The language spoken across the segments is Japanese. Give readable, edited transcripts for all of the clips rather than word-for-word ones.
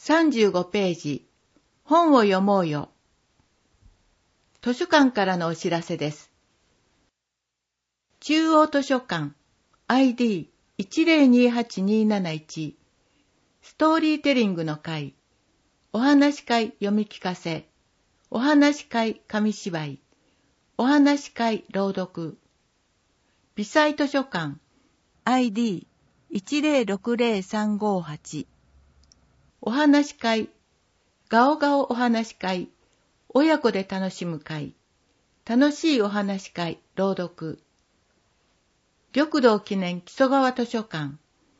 35ページ、本を読もうよ。図書館からのお知らせです。中央図書館 ID1028271 ストーリーテリングの会、お話会読み聞かせ、お話会紙芝居、お話会朗読、微細図書館 ID1060358 お話会、ガオガオお話会、親子で楽しむ会、楽しいお話会朗読、玉堂記念木曽川図書館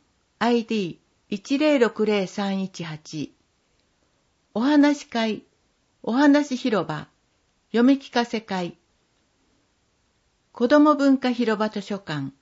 ID1060318 お話会、お話広場、読み聞かせ会、子ども文化広場図書館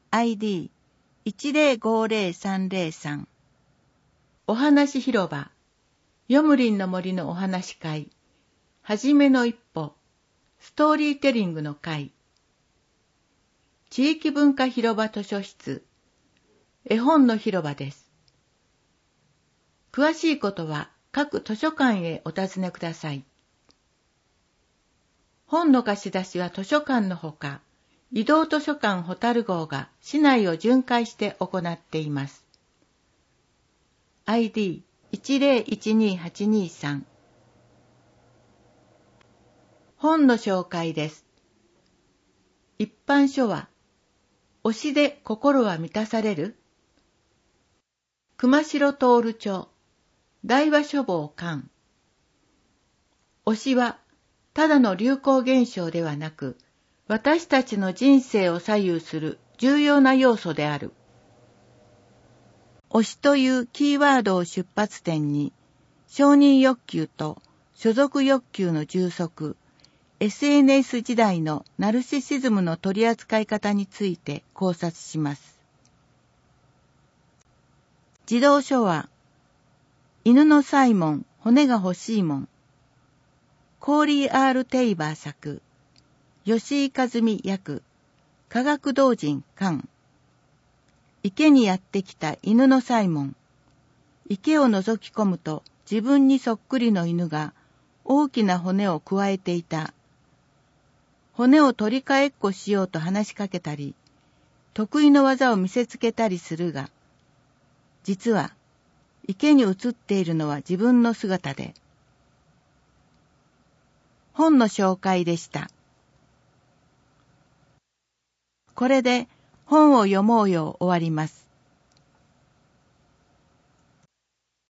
ID1050303 お話広場、よむりんの森のお話会、はじめの一歩、ストーリーテリングの会、地域文化広場図書室、絵本の広場です。詳しいことは各図書館へお尋ねください。本の貸し出しは図書館のほか、移動図書館ホタル号が市内を巡回して行っています。ID1012823 本の紹介です。一般書は、推しで心は満たされる？熊代徹著、大和書房巻。推しは、ただの流行現象ではなく、私たちの人生を左右する重要な要素である。推しというキーワードを出発点に、承認欲求と所属欲求の充足、SNS 時代のナルシシズムの取り扱い方について考察します。児童書は、犬のサイモン、骨が欲しいもん。コーリー・R・テイバー作、吉井和美役、科学同人巻。池にやってきた犬のサイモン。池を覗き込むと自分にそっくりの犬が大きな骨をくわえていた。骨を取り替えっこしようと話しかけたり、得意の技を見せつけたりするが、実は池に映っているのは自分の姿で。本の紹介でした。これで本を読もうよ終わります。